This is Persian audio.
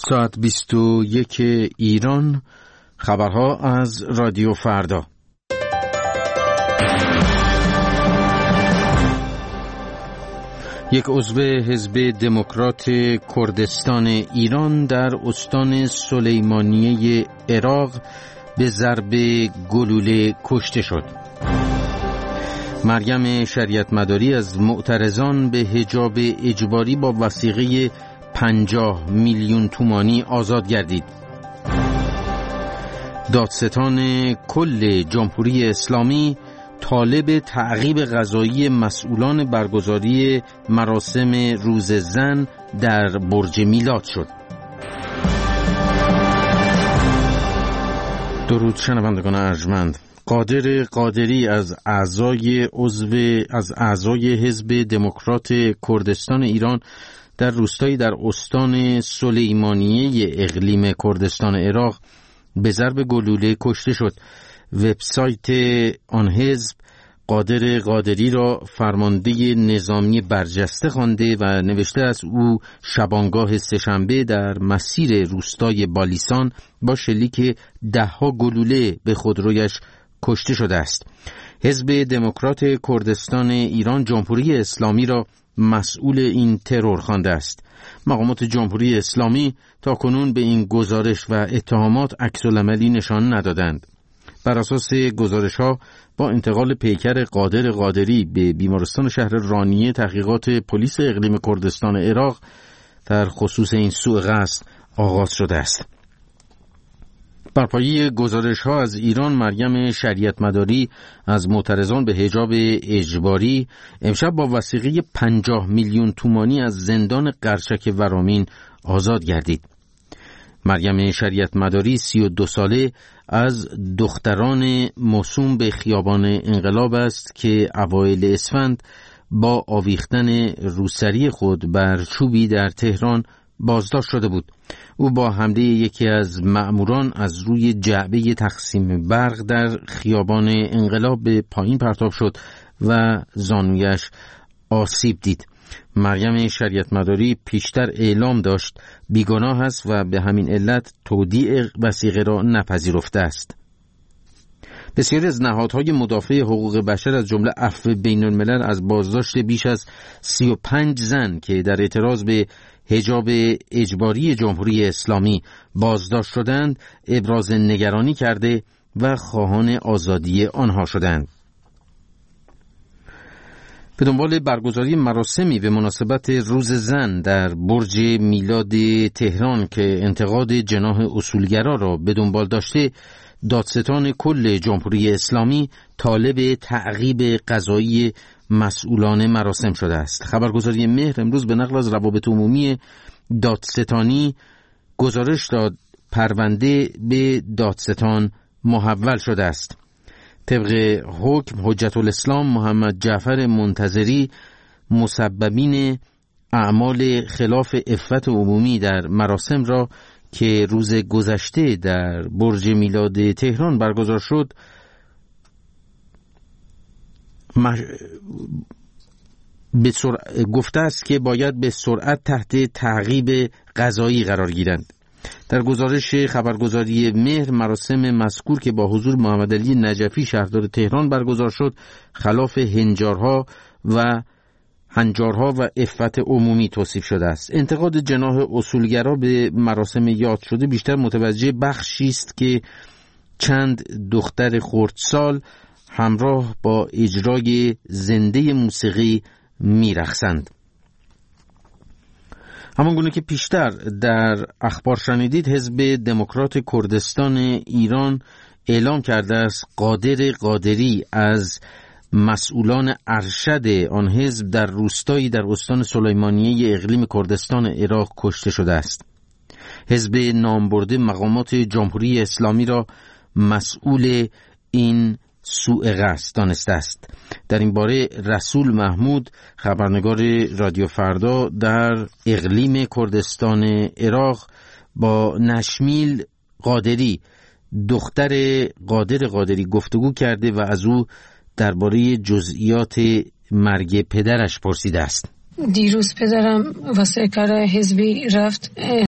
ساعت 21 ایران. خبرها از رادیو فردا. یک عضو حزب دموکرات کردستان ایران در استان سلیمانیه عراق به ضرب گلوله کشته شد. مریم شریعت مداری از معترضان به حجاب اجباری با وثیقه 50 میلیون تومانی آزاد گردید. دادستان کل جمهوری اسلامی طالب تعقیب قضایی مسئولان برگزاری مراسم روز زن در برج میلاد شد. درود شنوندگان ارجمند. قادر قادری از اعضای حزب دموکرات کردستان ایران در روستایی در استان سلیمانیه اقلیم کردستان عراق به ضرب گلوله کشته شد. وبسایت آن حزب قادر قادری را فرمانده نظامی برجسته خوانده و نوشته است او شبانگاه سه‌شنبه در مسیر روستای بالیسان با شلیک 10 گلوله به خودرویش کشته شده است. حزب دموکرات کردستان ایران جمهوری اسلامی را مسئول این ترور خوانده است. مقامات جمهوری اسلامی تاکنون به این گزارش و اتهامات عکس‌العملی نشان ندادند. بر اساس گزارش‌ها با انتقال پیکر قادر قادری به بیمارستان شهر رانیه تحقیقات پلیس اقلیم کردستان عراق در خصوص این سوء قصد آغاز شده است. بر پایه گزارش‌ها از ایران، مریم شریعت مداری از معترضان به حجاب اجباری امشب با وثیقه 50 میلیون تومانی از زندان قرچک ورامین آزاد گردید. مریم شریعت مداری 32 ساله از دختران موسوم به خیابان انقلاب است که اوایل اسفند با آویختن روسری خود بر چوبی در تهران بازداشت شده بود. او با حمله یکی از مأموران از روی جعبه تقسیم برق در خیابان انقلاب به پایین پرتاب شد و زانویش آسیب دید. مریم شریعت مداری پیشتر اعلام داشت بیگناه است و به همین علت تودیع وثیقه را نپذیرفته است. بسیاری از نهادهای مدافع حقوق بشر از جمله عفو بین‌الملل از بازداشت بیش از 35 زن که در اعتراض به حجاب اجباری جمهوری اسلامی بازداشت شدند ابراز نگرانی کرده و خواهان آزادی آنها شدند. به دنبال برگزاری مراسمی به مناسبت روز زن در برج میلاد تهران که انتقاد جناح اصولگرا را به دنبال داشته، دادستان کل جمهوری اسلامی طالب تعقیب قضایی مسئولان مراسم شده است. خبرگزاری مهر امروز به نقل از روابط عمومی دادستانی گزارش داد پرونده به دادستان محول شده است. طبق حکم حجت الاسلام محمد جعفر منتظری مسببین اعمال خلاف عفت عمومی در مراسم را که روز گذشته در برج میلاد تهران برگزار شد گفته است که باید به سرعت تحت تعقیب قضایی قرار گیرند. در گزارش خبرگزاری مهر مراسم مذکور که با حضور محمد علی نجفی شهردار تهران برگزار شد خلاف هنجارها و عفت عمومی توصیف شده است. انتقاد جناح اصولگرا به مراسم یاد شده بیشتر متوجه بخشی است که چند دختر خردسال همراه با اجرای زنده موسیقی میرقصند. همانگونه که پیشتر در اخبار شنیدید، حزب دموکرات کردستان ایران اعلام کرده است قادر قادری از مسئولان ارشد آن حزب در روستایی در استان سلیمانیه اقلیم کردستان عراق کشته شده است. حزب نامبرده مقامات جمهوری اسلامی را مسئول این سوء قصد دانسته است. در این باره رسول محمود خبرنگار رادیو فردا در اقلیم کردستان عراق با نشمیل قادری دختر قادر قادری گفتگو کرده و از او درباره جزئیات مرگ پدرش پرسیده است. دیروز پدرم واسه کار حزبی رفت